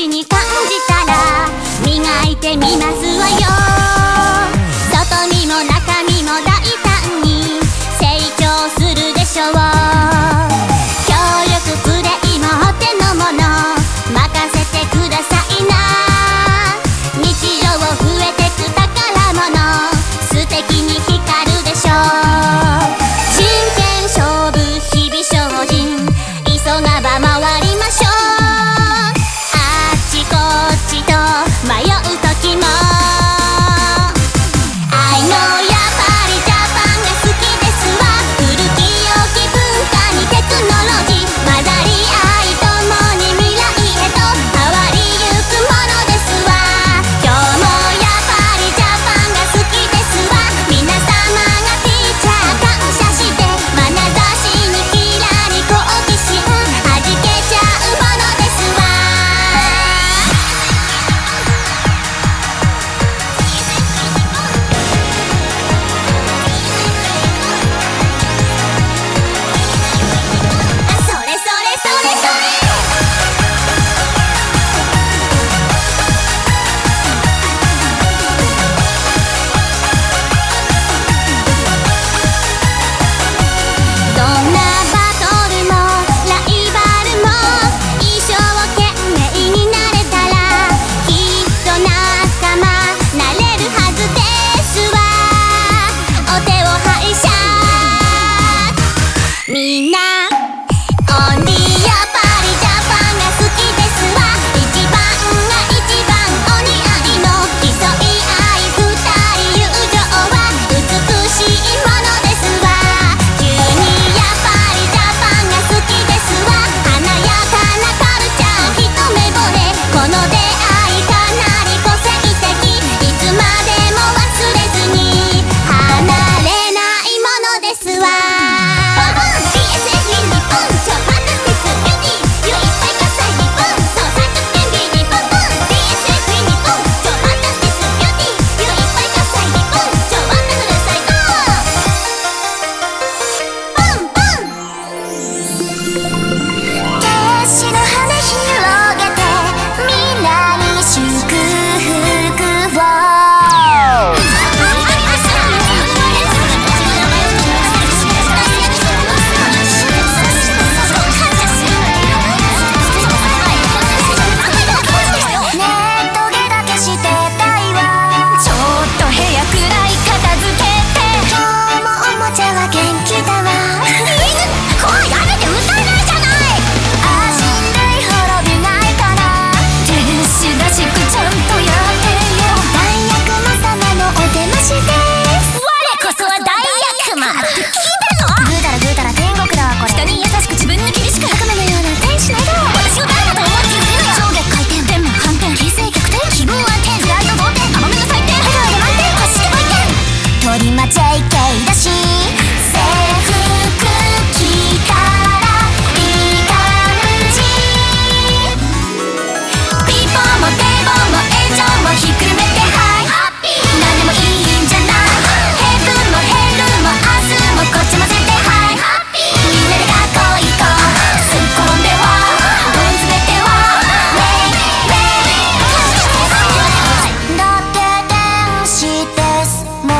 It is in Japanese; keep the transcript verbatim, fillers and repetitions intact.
ちに感じたら磨いてみますわよ。外身も中身も大胆に成長するでしょう。協力プレイもお手のもの任せてくださいな。日常増えてく宝物素敵に光るでしょう。真剣勝負日々精進急がば回りましょう。あっちこっちと迷う時も I know やっぱりジャパンが好きですわ。古き良き文化にテクノロジー混ざり合い共に未来へと変わりゆくものですわ。今日もやっぱりジャパンが好きですわ。皆様がティーチャー感謝して眼差しにキラリ好奇心はじけちゃうものですわ。あ、それそれそれそれどんなバトルもライバルも一生懸命になれたらきっと仲間なれるはずですわ。お手を拝借みんなオンリーやっぱりジャパンが好きですわ。一番が一番お似合いの競い合い二人友情は美しいものですわ。急にやっぱりジャパンが好きですわ。華やかなカルチャー一目惚れこの出